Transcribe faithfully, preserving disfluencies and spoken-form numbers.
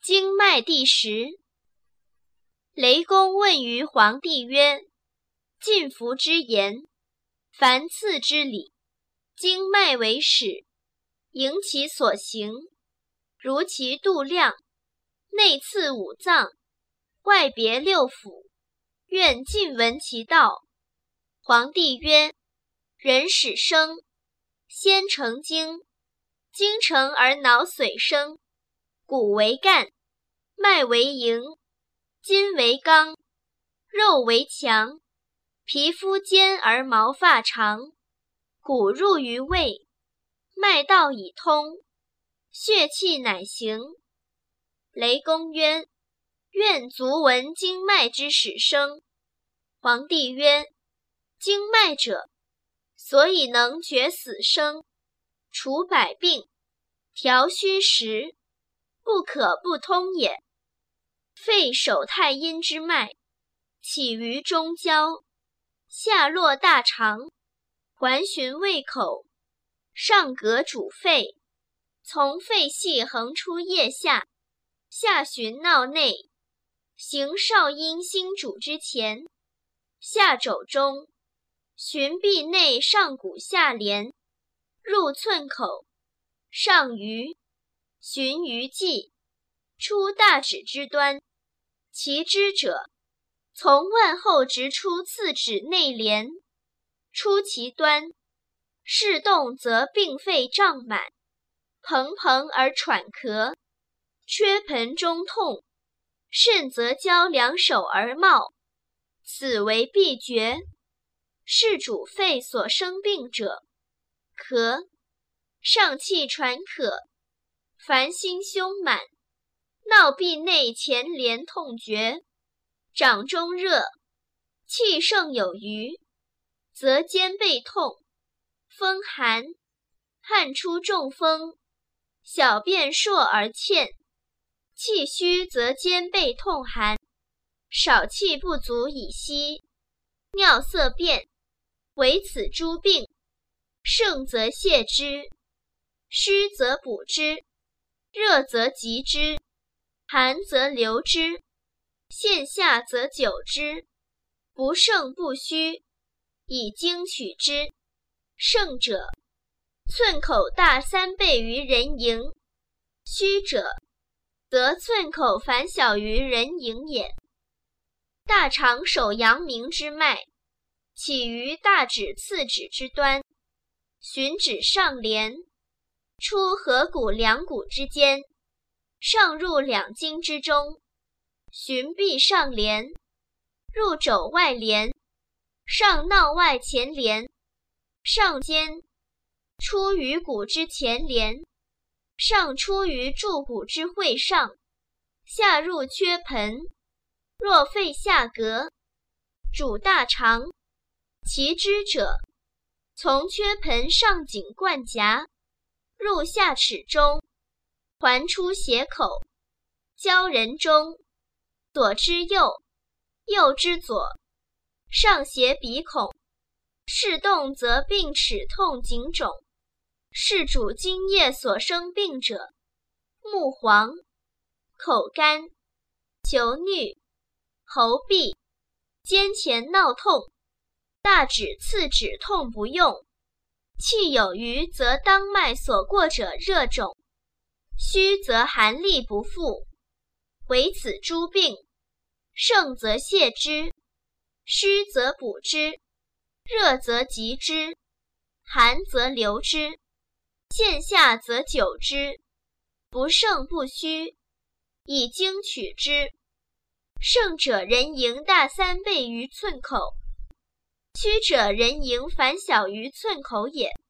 经脉第十。雷公问于皇帝曰：晋服之言，凡次之理，经脉为始，迎其所行，如其度量，内次五脏，外别六腑，愿尽闻其道。皇帝曰：人始生，先成精，精成而脑髓生，骨为干，脉为营，筋为刚，肉为强，皮肤坚而毛发长，骨入于胃，脉道已通，血气乃行。雷公曰：愿足闻经脉之始生。皇帝曰：经脉者，所以能决死生，除百病，调虚实，不可不通也。肺手太阴之脉，起于中焦，下落大肠，环循胃口，上膈主肺，从肺系横出腋下，下循闹内，行少阴星主之前，下肘中，循臂内上骨下廉，入寸口，上鱼，循鱼际，出大指之端。其支者，从腕后直出次指内廉，出其端，势动则病肺胀满，怦怦而喘咳，缺盆中痛，甚则交两手而冒，此为必绝。是主肺所生病者。咳，上气喘渴，烦心胸满，闹闭内前连痛绝，掌中热，气盛有余，则肩背痛，风寒，汗出中风，小便数而欠，气虚则肩背痛寒，少气不足以息，尿色变，唯此诸病，盛则泻之，虚则补之，热则急之，寒则留之，陷下则久之，不盛不虚，以精取之。盛者，寸口大三倍于人迎；虚者，则寸口反小于人迎也。大肠手阳明之脉，起于大指次指之端，循指上廉，出合谷两骨之间，上入两经之中，循臂上廉，入肘外廉，上闹外前廉，上肩，出于骨之前廉，上出于柱骨之会上，下入缺盆，若肺下膈，主大肠。其支者，从缺盆上颈冠夹，入下齿中，环出血口，交人中，左之右，右之左，上胁鼻孔，势动则病齿痛颈肿，是主津液所生病者。目黄，口干，求衄，喉闭，肩前闹痛，大指次指痛不用，气有余则当脉所过者热肿，虚则寒力不复，唯此诸病，盛则泻之，虚则补之，热则急之，寒则留之，陷下则久之，不盛不虚，以精取之。盛者人迎大三倍于寸口，虚者人迎反小于寸口也。